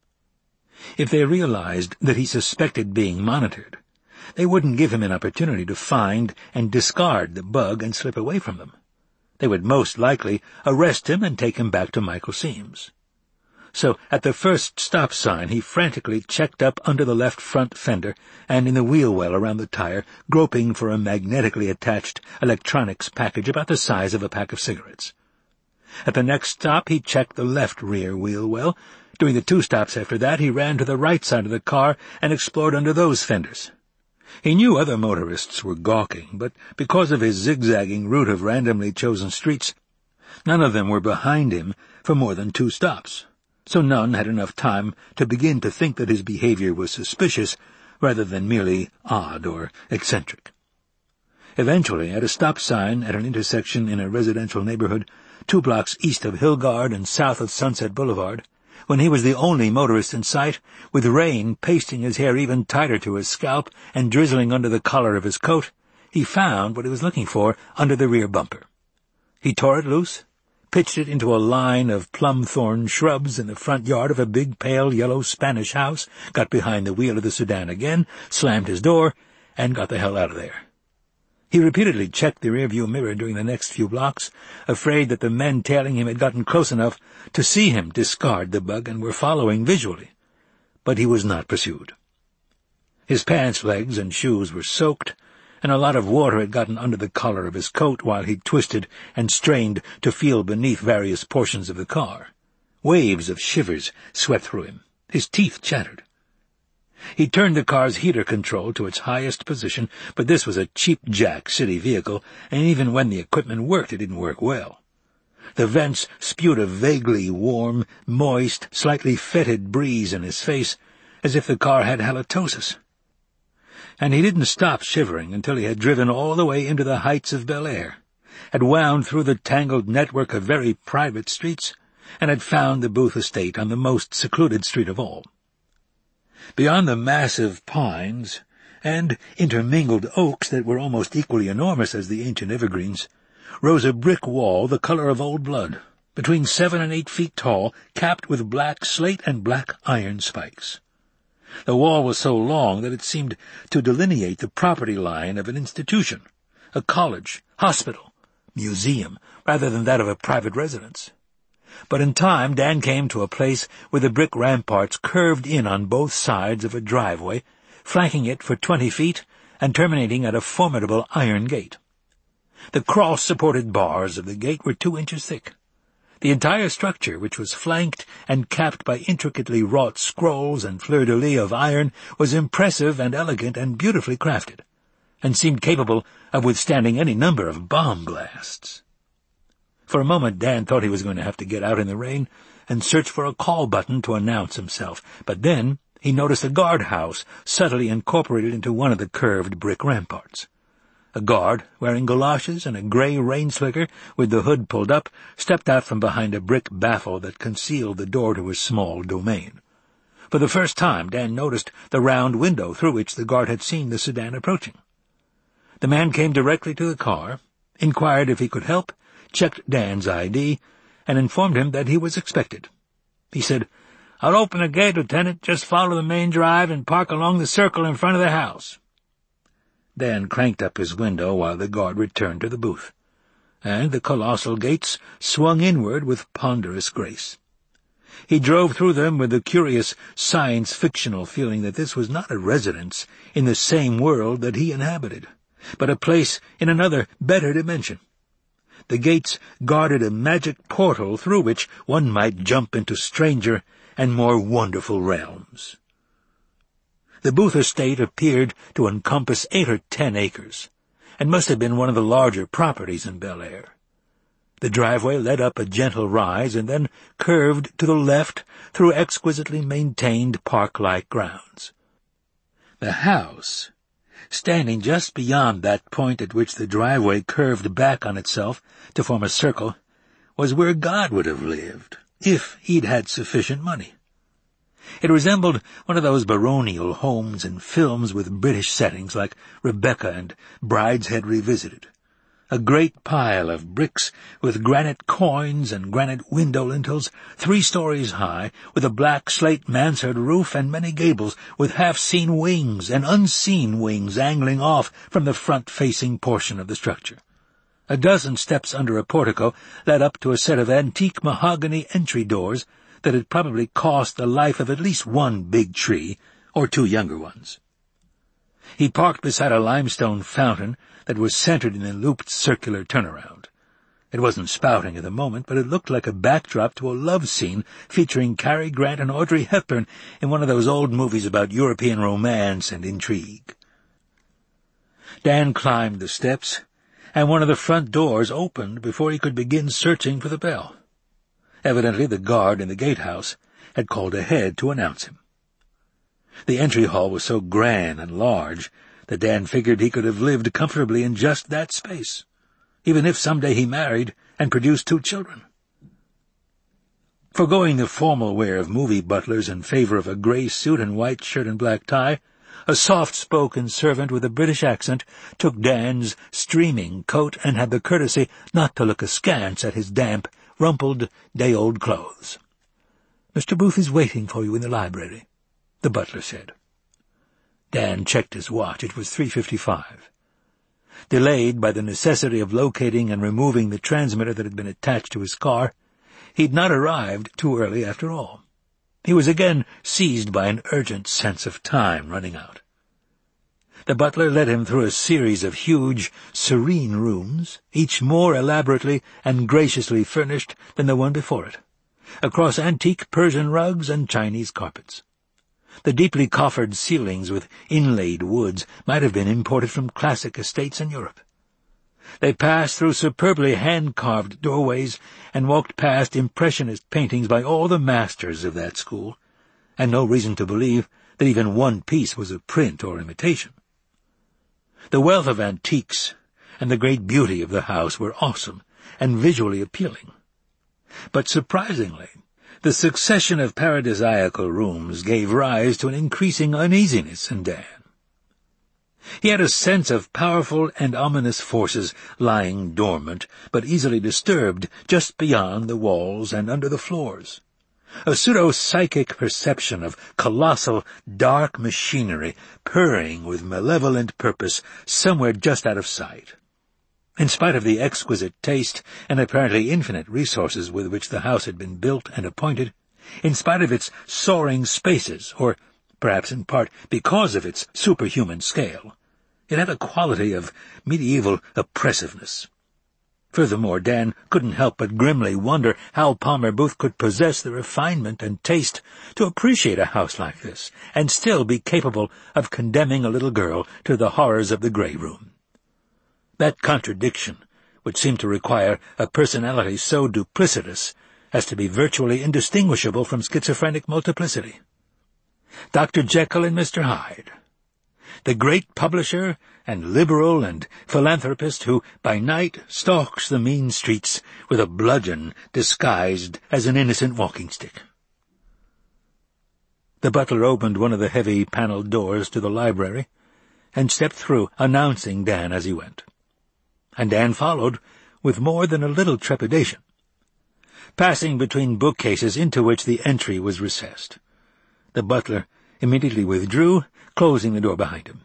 If they realized that he suspected being monitored, they wouldn't give him an opportunity to find and discard the bug and slip away from them. They would most likely arrest him and take him back to Michael Seams. So at the first stop sign he frantically checked up under the left front fender and in the wheel well around the tire, groping for a magnetically attached electronics package about the size of a pack of cigarettes. At the next stop he checked the left rear wheel well. During the two stops after that he ran to the right side of the car and explored under those fenders. He knew other motorists were gawking, but because of his zigzagging route of randomly chosen streets, none of them were behind him for more than two stops, so none had enough time to begin to think that his behavior was suspicious rather than merely odd or eccentric. Eventually, at a stop sign at an intersection in a residential neighborhood, two blocks east of Hillgard and south of Sunset Boulevard, when he was the only motorist in sight, with rain pasting his hair even tighter to his scalp and drizzling under the collar of his coat, he found what he was looking for under the rear bumper. He tore it loose, pitched it into a line of plum-thorn shrubs in the front yard of a big pale yellow Spanish house, got behind the wheel of the sedan again, slammed his door, and got the hell out of there. He repeatedly checked the rearview mirror during the next few blocks, afraid that the men tailing him had gotten close enough to see him discard the bug and were following visually, but he was not pursued. His pants legs and shoes were soaked, and a lot of water had gotten under the collar of his coat while he twisted and strained to feel beneath various portions of the car. Waves of shivers swept through him. His teeth chattered. He turned the car's heater control to its highest position, but this was a cheap-jack city vehicle, and even when the equipment worked, it didn't work well. The vents spewed a vaguely warm, moist, slightly fetid breeze in his face, as if the car had halitosis. And he didn't stop shivering until he had driven all the way into the heights of Bel Air, had wound through the tangled network of very private streets, and had found the Booth estate on the most secluded street of all. Beyond the massive pines and intermingled oaks that were almost equally enormous as the ancient evergreens, rose a brick wall the color of old blood, between seven and eight feet tall, capped with black slate and black iron spikes. The wall was so long that it seemed to delineate the property line of an institution, a college, hospital, museum, rather than that of a private residence. But in time Dan came to a place where the brick ramparts curved in on both sides of a driveway, flanking it for twenty feet and terminating at a formidable iron gate. The cross-supported bars of the gate were two inches thick. The entire structure, which was flanked and capped by intricately wrought scrolls and fleur-de-lis of iron, was impressive and elegant and beautifully crafted, and seemed capable of withstanding any number of bomb blasts. For a moment Dan thought he was going to have to get out in the rain and search for a call button to announce himself, but then he noticed a guardhouse subtly incorporated into one of the curved brick ramparts. A guard, wearing galoshes and a grey rain-slicker with the hood pulled up, stepped out from behind a brick baffle that concealed the door to his small domain. For the first time Dan noticed the round window through which the guard had seen the sedan approaching. The man came directly to the car, inquired if he could help, checked Dan's I D, and informed him that he was expected. He said, "I'll open the gate, Lieutenant. Just follow the main drive and park along the circle in front of the house." Dan cranked up his window while the guard returned to the booth, and the colossal gates swung inward with ponderous grace. He drove through them with the curious science-fictional feeling that this was not a residence in the same world that he inhabited, but a place in another, better dimension. The gates guarded a magic portal through which one might jump into stranger and more wonderful realms. The Booth estate appeared to encompass eight or ten acres, and must have been one of the larger properties in Bel Air. The driveway led up a gentle rise and then curved to the left through exquisitely maintained park-like grounds. The house, standing just beyond that point at which the driveway curved back on itself to form a circle, was where God would have lived, if he'd had sufficient money. It resembled one of those baronial homes in films with British settings like Rebecca and Brideshead Revisited. A great pile of bricks with granite coins and granite window lintels, three stories high, with a black slate mansard roof and many gables, with half-seen wings and unseen wings angling off from the front-facing portion of the structure. A dozen steps under a portico led up to a set of antique mahogany entry doors that had probably cost the life of at least one big tree, or two younger ones. He parked beside a limestone fountain that was centered in a looped circular turnaround. It wasn't spouting at the moment, but it looked like a backdrop to a love scene featuring Cary Grant and Audrey Hepburn in one of those old movies about European romance and intrigue. Dan climbed the steps, and one of the front doors opened before he could begin searching for the bell. Evidently the guard in the gatehouse had called ahead to announce him. The entry hall was so grand and large that Dan figured he could have lived comfortably in just that space, even if someday he married and produced two children. Forgoing the formal wear of movie butlers in favor of a gray suit and white shirt and black tie, a soft-spoken servant with a British accent took Dan's streaming coat and had the courtesy not to look askance at his damp, rumpled, day-old clothes. "Mister Booth is waiting for you in the library," the butler said. Dan checked his watch. It was three fifty-five. Delayed by the necessity of locating and removing the transmitter that had been attached to his car, he'd not arrived too early after all. He was again seized by an urgent sense of time running out. The butler led him through a series of huge, serene rooms, each more elaborately and graciously furnished than the one before it, across antique Persian rugs and Chinese carpets. The deeply coffered ceilings with inlaid woods might have been imported from classic estates in Europe. They passed through superbly hand-carved doorways and walked past impressionist paintings by all the masters of that school, and no reason to believe that even one piece was a print or imitation. The wealth of antiques and the great beauty of the house were awesome and visually appealing. But surprisingly, the succession of paradisiacal rooms gave rise to an increasing uneasiness in Dan. He had a sense of powerful and ominous forces lying dormant, but easily disturbed, just beyond the walls and under the floors. a pseudo-psychic perception of colossal, dark machinery purring with malevolent purpose somewhere just out of sight. In spite of the exquisite taste and apparently infinite resources with which the house had been built and appointed, in spite of its soaring spaces, or perhaps in part because of its superhuman scale, it had a quality of medieval oppressiveness. Furthermore, Dan couldn't help but grimly wonder how Palmer Booth could possess the refinement and taste to appreciate a house like this, and still be capable of condemning a little girl to the horrors of the Grey Room. That contradiction, which seemed to require a personality so duplicitous as to be virtually indistinguishable from schizophrenic multiplicity. Doctor Jekyll and Mister Hyde. The great publisher and liberal and philanthropist who by night stalks the mean streets with a bludgeon disguised as an innocent walking-stick. The butler opened one of the heavy panelled doors to the library and stepped through, announcing Dan as he went. And Dan followed with more than a little trepidation, passing between bookcases into which the entry was recessed. The butler immediately withdrew, closing the door behind him.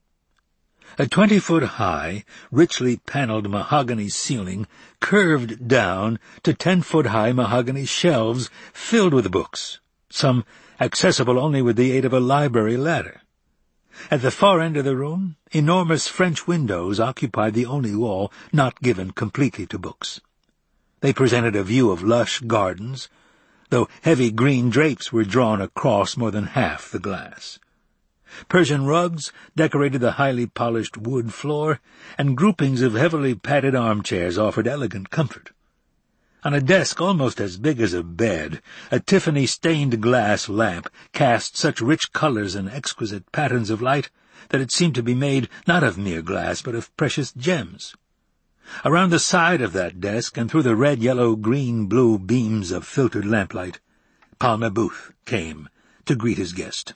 A twenty-foot-high, richly panelled mahogany ceiling curved down to ten-foot-high mahogany shelves filled with books, some accessible only with the aid of a library ladder. At the far end of the room, enormous French windows occupied the only wall not given completely to books. They presented a view of lush gardens, though heavy green drapes were drawn across more than half the glass. Persian rugs decorated the highly polished wood floor, and groupings of heavily padded armchairs offered elegant comfort. On a desk almost as big as a bed, a Tiffany-stained glass lamp cast such rich colors and exquisite patterns of light that it seemed to be made not of mere glass but of precious gems. Around the side of that desk, and through the red, yellow, green, blue beams of filtered lamplight, Palmer Booth came to greet his guest.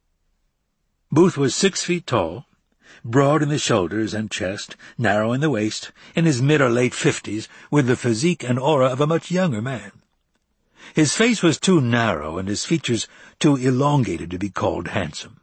Booth was six feet tall, broad in the shoulders and chest, narrow in the waist, in his mid or late fifties, with the physique and aura of a much younger man. His face was too narrow and his features too elongated to be called handsome.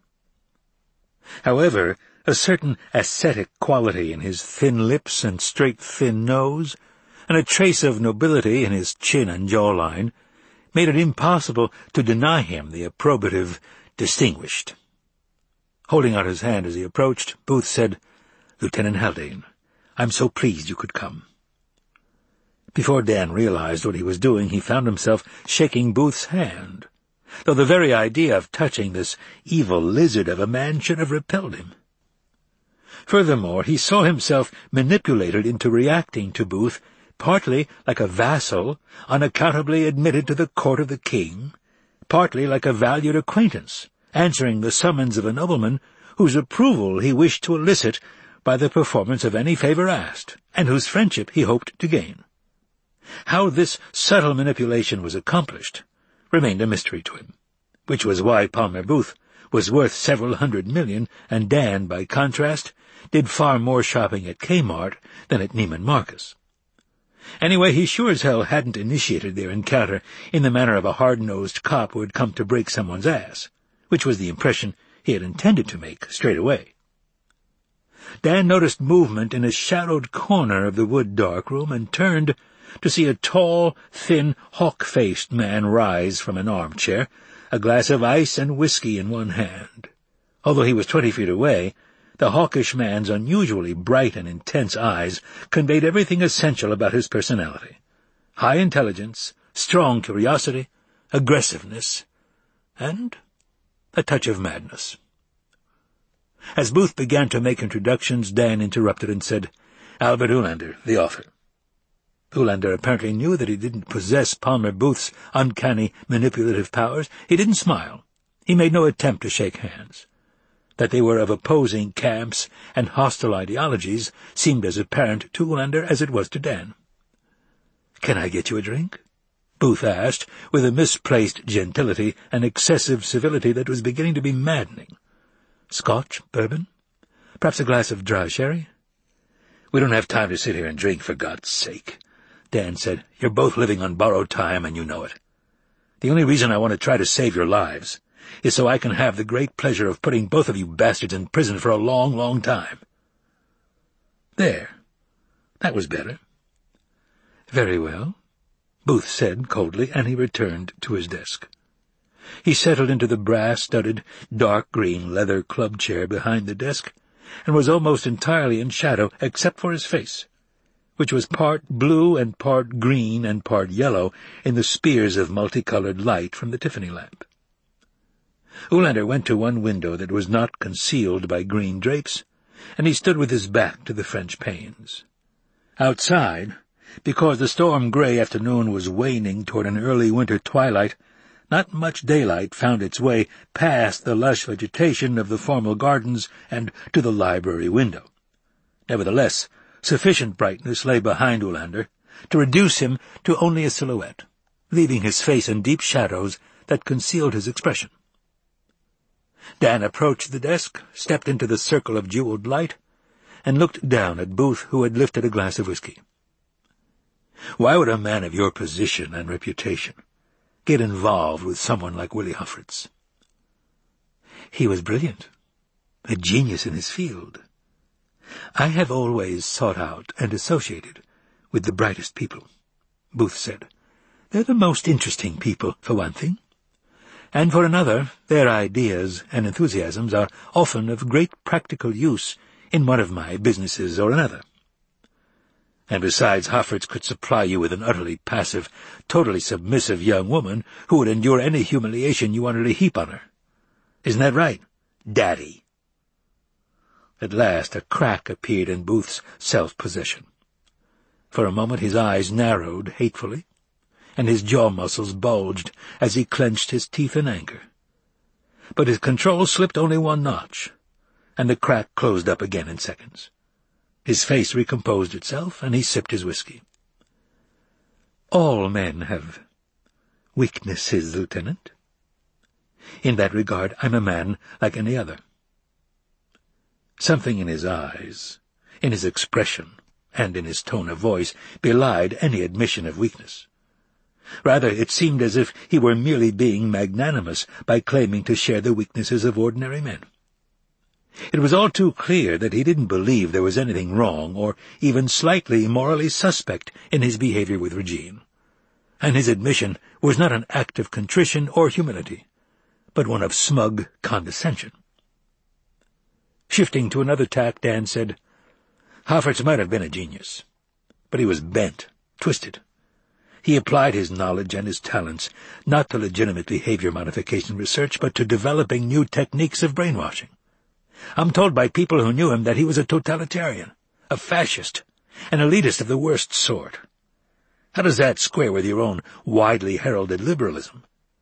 However, a certain ascetic quality in his thin lips and straight thin nose, and a trace of nobility in his chin and jawline, made it impossible to deny him the approbative distinguished. Holding out his hand as he approached, Booth said, "Lieutenant Haldane, I'm so pleased you could come." Before Dan realized what he was doing, he found himself shaking Booth's hand, though the very idea of touching this evil lizard of a man should have repelled him. Furthermore, he saw himself manipulated into reacting to Booth partly like a vassal unaccountably admitted to the court of the king, partly like a valued acquaintance answering the summons of a nobleman whose approval he wished to elicit by the performance of any favor asked, and whose friendship he hoped to gain. How this subtle manipulation was accomplished remained a mystery to him, which was why Palmer Booth was worth several hundred million, and Dan, by contrast, did far more shopping at Kmart than at Neiman Marcus. Anyway, he sure as hell hadn't initiated their encounter in the manner of a hard-nosed cop who had come to break someone's ass, which was the impression he had intended to make straight away. Dan noticed movement in a shadowed corner of the wood darkroom and turned to see a tall, thin, hawk-faced man rise from an armchair, a glass of ice and whiskey in one hand. Although he was twenty feet away, the hawkish man's unusually bright and intense eyes conveyed everything essential about his personality: high intelligence, strong curiosity, aggressiveness, and a touch of madness. As Booth began to make introductions, Dan interrupted and said, "Albert Oolander, the author." Oolander apparently knew that he didn't possess Palmer Booth's uncanny manipulative powers. He didn't smile. He made no attempt to shake hands. That they were of opposing camps and hostile ideologies seemed as apparent to Oolander as it was to Dan. "Can I get you a drink?" Booth asked, with a misplaced gentility and excessive civility that was beginning to be maddening. "Scotch? Bourbon? Perhaps a glass of dry sherry?" "We don't have time to sit here and drink, for God's sake," Dan said. "You're both living on borrowed time, and you know it." The only reason I want to try to save your lives is so I can have the great pleasure of putting both of you bastards in prison for a long, long time. There. That was better. Very well, Booth said coldly, and he returned to his desk. He settled into the brass-studded, dark-green leather club chair behind the desk, and was almost entirely in shadow except for his face, which was part blue and part green and part yellow in the spears of multicolored light from the Tiffany lamp. Oolander went to one window that was not concealed by green drapes, and he stood with his back to the French panes. Outside, because the storm-gray afternoon was waning toward an early winter twilight, not much daylight found its way past the lush vegetation of the formal gardens and to the library window. Nevertheless, sufficient brightness lay behind Oolander to reduce him to only a silhouette, leaving his face in deep shadows that concealed his expression. Dan approached the desk, stepped into the circle of jeweled light, and looked down at Booth, who had lifted a glass of whiskey. Why would a man of your position and reputation get involved with someone like Willie Hofferts? He was brilliant, a genius in his field. I have always sought out and associated with the brightest people, Booth said. They're the most interesting people, for one thing. And for another, their ideas and enthusiasms are often of great practical use in one of my businesses or another. And besides, Hofferts could supply you with an utterly passive, totally submissive young woman who would endure any humiliation you wanted to heap on her. Isn't that right, Daddy? At last a crack appeared in Booth's self-possession. For a moment his eyes narrowed hatefully, and his jaw muscles bulged as he clenched his teeth in anger. But his control slipped only one notch, and the crack closed up again in seconds. His face recomposed itself, and he sipped his whiskey. All men have weaknesses, Lieutenant. In that regard, I'm a man like any other. Something in his eyes, in his expression, and in his tone of voice belied any admission of weakness. Rather, it seemed as if he were merely being magnanimous by claiming to share the weaknesses of ordinary men. It was all too clear that he didn't believe there was anything wrong or even slightly morally suspect in his behavior with Regine, and his admission was not an act of contrition or humility, but one of smug condescension. Shifting to another tack, Dan said, Hofferts might have been a genius, but he was bent, twisted. He applied his knowledge and his talents not to legitimate behavior modification research, but to developing new techniques of brainwashing. I'm told by people who knew him that he was a totalitarian, a fascist, an elitist of the worst sort. How does that square with your own widely heralded liberalism?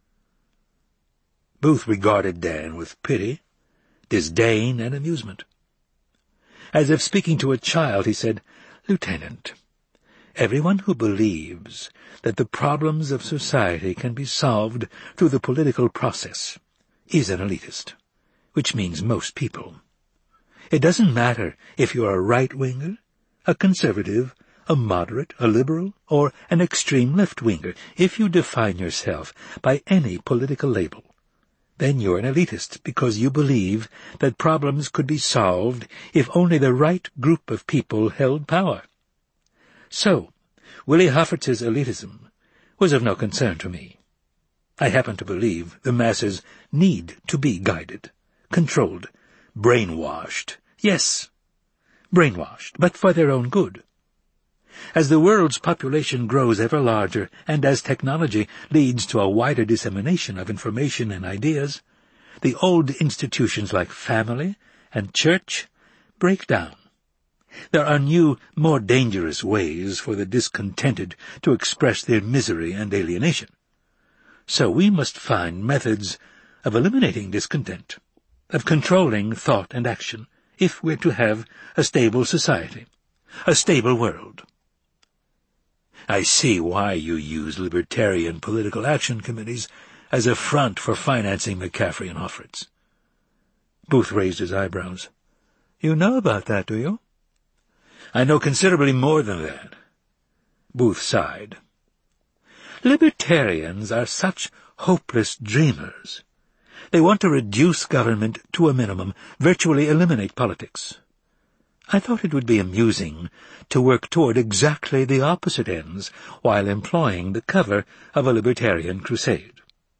Booth regarded Dan with pity, disdain, and amusement. As if speaking to a child, he said, Lieutenant, everyone who believes that the problems of society can be solved through the political process is an elitist, which means most people. It doesn't matter if you're a right-winger, a conservative, a moderate, a liberal, or an extreme left-winger. If you define yourself by any political label, then you're an elitist because you believe that problems could be solved if only the right group of people held power. So, Willie Hofferts's elitism was of no concern to me. I happen to believe the masses need to be guided, controlled, brainwashed. Yes, brainwashed, but for their own good. As the world's population grows ever larger, and as technology leads to a wider dissemination of information and ideas, the old institutions like family and church break down. There are new, more dangerous ways for the discontented to express their misery and alienation. So we must find methods of eliminating discontent, of controlling thought and action, if we're to have a stable society, a stable world. I see why you use libertarian political action committees as a front for financing McCaffrey and Hofferts. Booth raised his eyebrows. You know about that, do you? I know considerably more than that. Booth sighed. Libertarians are such hopeless dreamers. They want to reduce government to a minimum, virtually eliminate politics. I thought it would be amusing to work toward exactly the opposite ends while employing the cover of a libertarian crusade.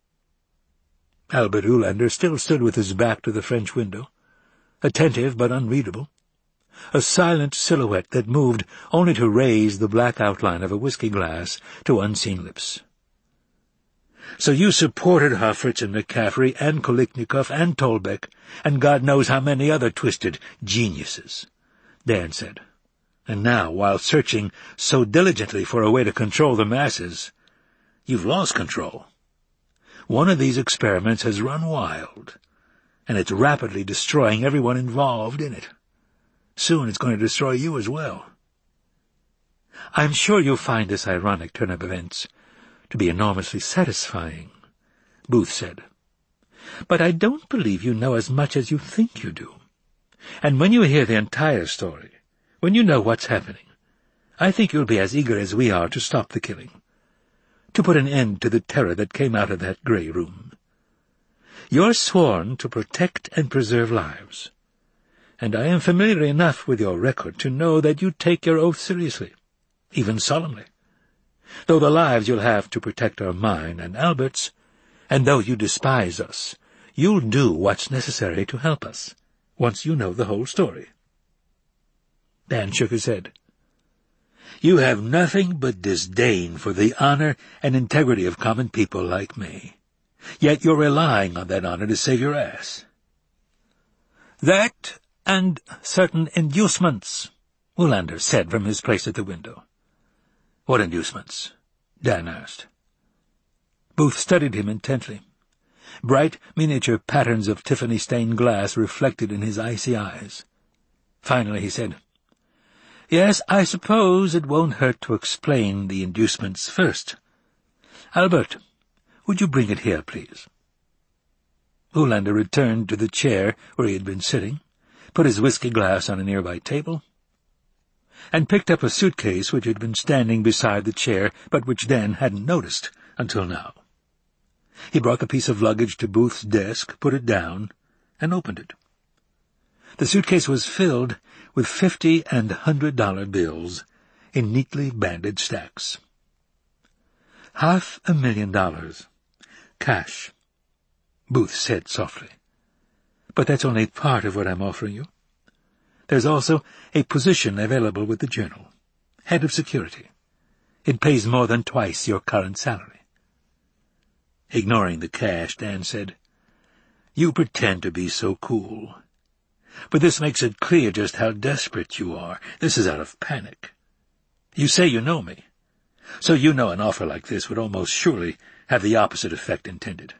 Albert Oolander still stood with his back to the French window, attentive but unreadable, a silent silhouette that moved only to raise the black outline of a whiskey glass to unseen lips. "So you supported Hofritz and McCaffrey and Koliknikov and Tolbeck and God knows how many other twisted geniuses," Dan said. "And now, while searching so diligently for a way to control the masses, you've lost control. One of these experiments has run wild, and it's rapidly destroying everyone involved in it. Soon it's going to destroy you as well." "I'm sure you'll find this ironic turn of events to be enormously satisfying," Booth said. "But I don't believe you know as much as you think you do. And when you hear the entire story, when you know what's happening, I think you'll be as eager as we are to stop the killing, to put an end to the terror that came out of that grey room. You're sworn to protect and preserve lives, and I am familiar enough with your record to know that you take your oath seriously, even solemnly. Though the lives you'll have to protect are mine and Albert's, and though you despise us, you'll do what's necessary to help us, once you know the whole story." Dan shook his head. "You have nothing but disdain for the honor and integrity of common people like me. Yet you're relying on that honor to save your ass." "That and certain inducements," Oolander said from his place at the window. "What inducements?" Dan asked. Booth studied him intently. Bright miniature patterns of Tiffany-stained glass reflected in his icy eyes. Finally he said, "Yes, I suppose it won't hurt to explain the inducements first. Albert, would you bring it here, please?" Oolander returned to the chair where he had been sitting, put his whiskey glass on a nearby table, and picked up a suitcase which had been standing beside the chair, but which Dan hadn't noticed until now. He brought the piece of luggage to Booth's desk, put it down, and opened it. The suitcase was filled with fifty and hundred-dollar bills in neatly banded stacks. "Half a million dollars. Cash," Booth said softly. "But that's only part of what I'm offering you. There's also a position available with the Journal, head of security. It pays more than twice your current salary." Ignoring the cash, Dan said, "You pretend to be so cool. But this makes it clear just how desperate you are. This is out of panic. You say you know me, so you know an offer like this would almost surely have the opposite effect intended."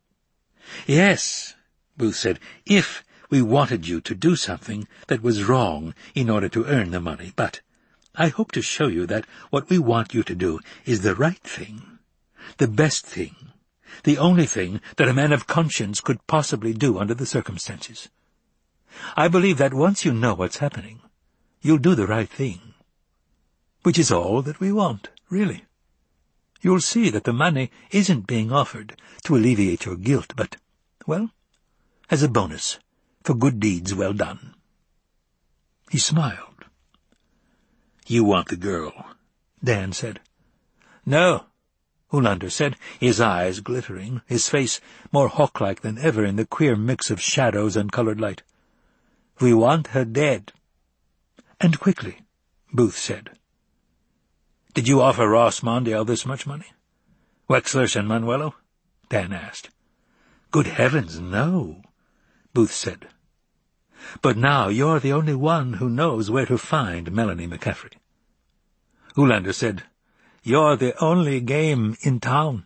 "Yes," Booth said, "if we wanted you to do something that was wrong in order to earn the money. But I hope to show you that what we want you to do is the right thing, the best thing, the only thing that a man of conscience could possibly do under the circumstances. I believe that once you know what's happening, you'll do the right thing. Which is all that we want, really. You'll see that the money isn't being offered to alleviate your guilt, but, well, as a bonus for good deeds well done." He smiled. "You want the girl," Dan said. "No," Oolander said, his eyes glittering, his face more hawk-like than ever in the queer mix of shadows and colored light. "We want her dead." "And quickly," Booth said. "Did you offer Ross Mondial this much money? Wexler and Manuelo?" Dan asked. "Good heavens, no," Booth said. "But now you're the only one who knows where to find Melanie McCaffrey." Oolander said, "You're the only game in town."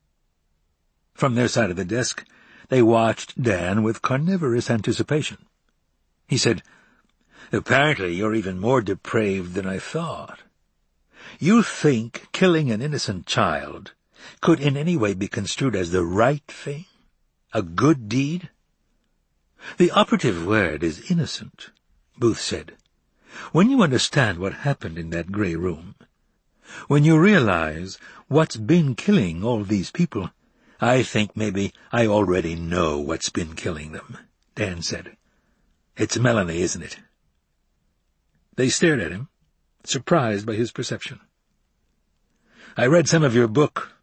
From their side of the desk, they watched Dan with carnivorous anticipation. He said, "Apparently you're even more depraved than I thought. You think killing an innocent child could in any way be construed as the right thing? A good deed?" "The operative word is innocent," Booth said. "When you understand what happened in that grey room, When you realize what's been killing all these people, I think maybe I already know what's been killing them," Dan said. "It's Melanie, isn't it?" They stared at him, surprised by his perception. "I read some of your book,"